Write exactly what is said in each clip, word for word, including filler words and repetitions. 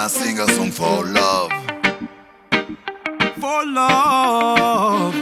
wanna sing a song for love. For love.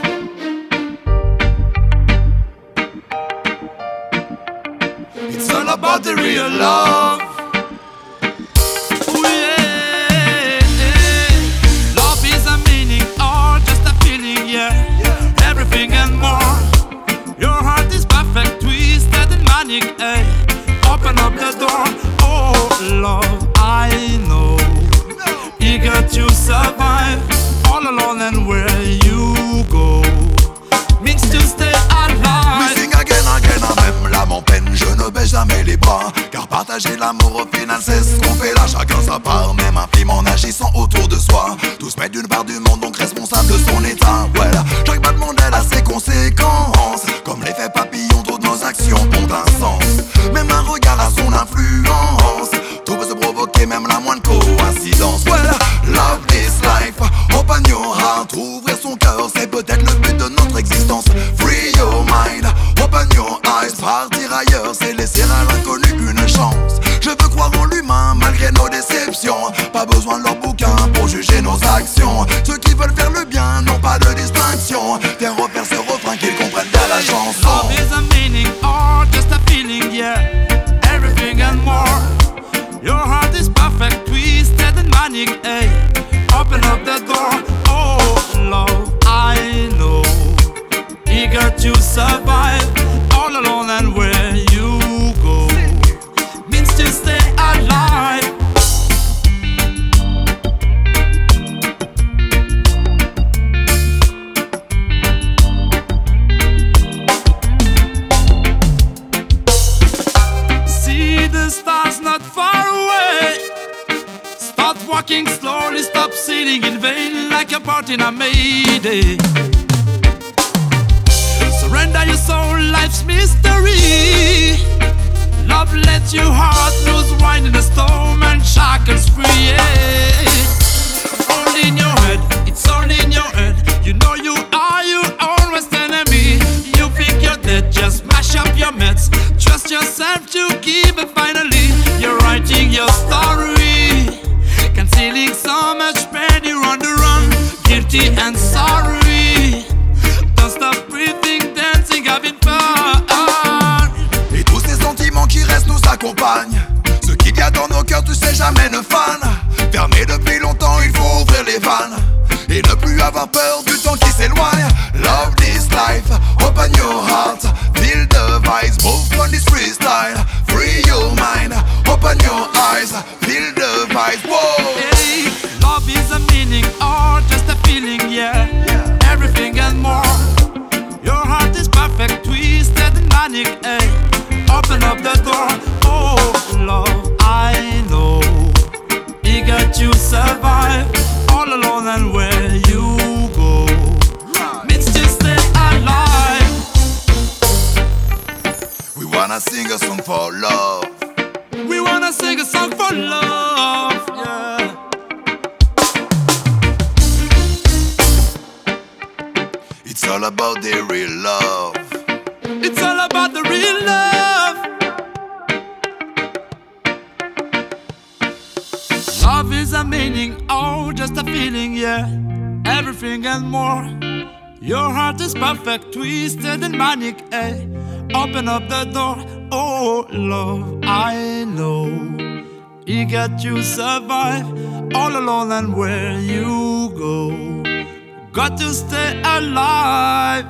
It's all about the real love. Ooh, yeah, yeah. Love is a meaning or just a feeling, yeah. yeah. Everything and more. Your heart is perfect, twisted and manic, eh. Open up the door, oh love, I know. Eager to survive, all alone and where you go means to stay alive. We sing again, again, même l'âme en peine, je ne baisse jamais les bras. Car partager l'amour au final c'est ce qu'on fait là. Chacun sa part, même infime en agissant autour de soi. Tous mettent d'une part du monde, donc responsable de son état. Voilà, chaque battement d'aile a ses conséquences. Comme l'effet papillon, toutes nos actions ont un sens. Même un regard a son influence. Tout peut se provoquer, même la moindre coïncidence. Voilà, love this life, open your heart. Ouvrir son cœur, c'est peut-être le but de notre existence. Free your mind, open your eyes. Partir ailleurs, c'est laisser à l'inconnu une chance. Je veux croire en l'humain malgré nos déceptions. Pas besoin de leur bouquin pour juger nos actions. Ceux qui veulent faire le bien n'ont pas de distinction. Viens refaire ce refrain qu'ils comprennent bien la chanson. Love is a meaning or just a feeling, yeah. Everything and more. Your heart is perfect, twisted and manic, eh. Open up the door, oh love, I know. Eager to survive, all alone and where you go means to stay alive. See the stars not far away. Start walking slowly, stop sitting in vain like a part in a mayday. Surrender your soul, life's mystery. Love lets your heart loose, wind in the storm and shackles free, yeah. Only in your head, it's only in your head. You know you are your own worst enemy. You think you're dead, just mash up your meds. Trust yourself to keep it finally. You're writing your story, concealing so much pain, you're on the run, guilty and sorry. Don't stop breathing, dancing, having fun. Et tous ces sentiments qui restent nous accompagnent. Ce qu'il y a dans nos cœurs, tu sais jamais ne fan. Fermé depuis longtemps, il faut ouvrir les vannes. Et ne plus avoir peur du temps qui s'éloigne. Love this life, open your heart. Feel the vibes, move on this freestyle. Free your mind, open your eyes. Feel the vibes, whoa. Hey, love is a meaning or just a feeling, yeah. yeah. Everything and more. Your heart is perfect, twisted and manic, eh. Open up the door, oh love, I know. Eager to survive, all alone and where you go means to stay alive. We wanna sing a song for love. We wanna sing a song for love, yeah. It's all about the real love. It's all about the real love. Love is a meaning, oh, just a feeling, yeah. Everything and more. Your heart is perfect, twisted and manic, eh. Open up the door, oh, love, I know. Eager to survive, all alone and where you go. Got to stay alive.